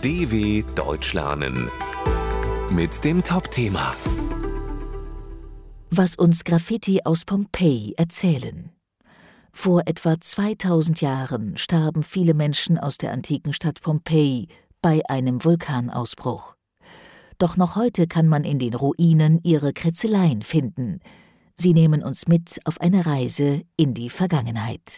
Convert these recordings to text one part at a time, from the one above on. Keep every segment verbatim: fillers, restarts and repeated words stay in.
D W Deutsch lernen mit dem Top-Thema. Was uns Graffiti aus Pompeji erzählen. Vor etwa zweitausend Jahren starben viele Menschen aus der antiken Stadt Pompeji bei einem Vulkanausbruch. Doch noch heute kann man in den Ruinen ihre Kritzeleien finden. Sie nehmen uns mit auf eine Reise in die Vergangenheit.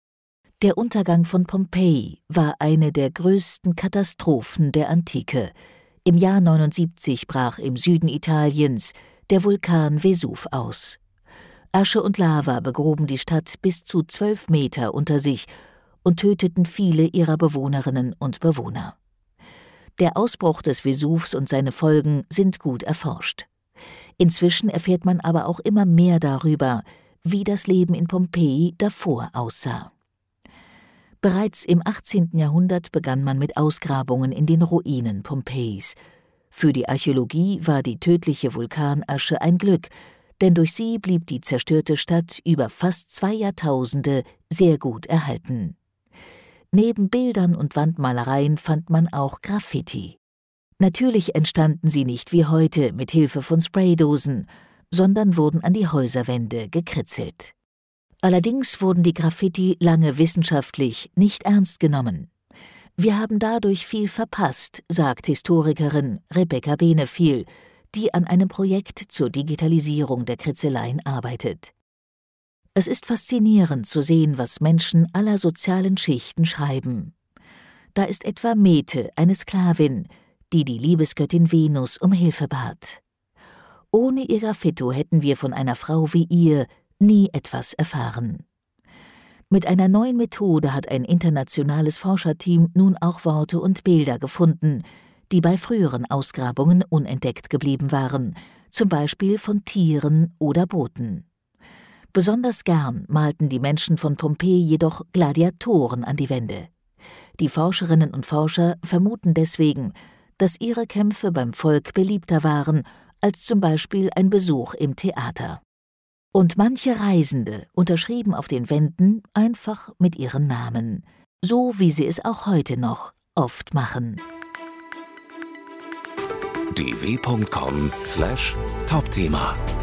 Der Untergang von Pompeji war eine der größten Katastrophen der Antike. Im Jahr neunundsiebzig brach im Süden Italiens der Vulkan Vesuv aus. Asche und Lava begruben die Stadt bis zu zwölf Meter unter sich und töteten viele ihrer Bewohnerinnen und Bewohner. Der Ausbruch des Vesuvs und seine Folgen sind gut erforscht. Inzwischen erfährt man aber auch immer mehr darüber, wie das Leben in Pompeji davor aussah. Bereits im achtzehnten Jahrhundert begann man mit Ausgrabungen in den Ruinen Pompejis. Für die Archäologie war die tödliche Vulkanasche ein Glück, denn durch sie blieb die zerstörte Stadt über fast zwei Jahrtausende sehr gut erhalten. Neben Bildern und Wandmalereien fand man auch Graffiti. Natürlich entstanden sie nicht wie heute mit Hilfe von Spraydosen, sondern wurden an die Häuserwände gekritzelt. Allerdings wurden die Graffiti lange wissenschaftlich nicht ernst genommen. Wir haben dadurch viel verpasst, sagt Historikerin Rebecca Benefiel, die an einem Projekt zur Digitalisierung der Kritzeleien arbeitet. Es ist faszinierend zu sehen, was Menschen aller sozialen Schichten schreiben. Da ist etwa Mete, eine Sklavin, die die Liebesgöttin Venus um Hilfe bat. Ohne ihr Graffito hätten wir von einer Frau wie ihr nie etwas erfahren. Mit einer neuen Methode hat ein internationales Forscherteam nun auch Worte und Bilder gefunden, die bei früheren Ausgrabungen unentdeckt geblieben waren, zum Beispiel von Tieren oder Booten. Besonders gern malten die Menschen von Pompeji jedoch Gladiatoren an die Wände. Die Forscherinnen und Forscher vermuten deswegen, dass ihre Kämpfe beim Volk beliebter waren als zum Beispiel ein Besuch im Theater. Und manche Reisende unterschrieben auf den Wänden einfach mit ihren Namen, so wie sie es auch heute noch oft machen. d w punkt com slash Top-Thema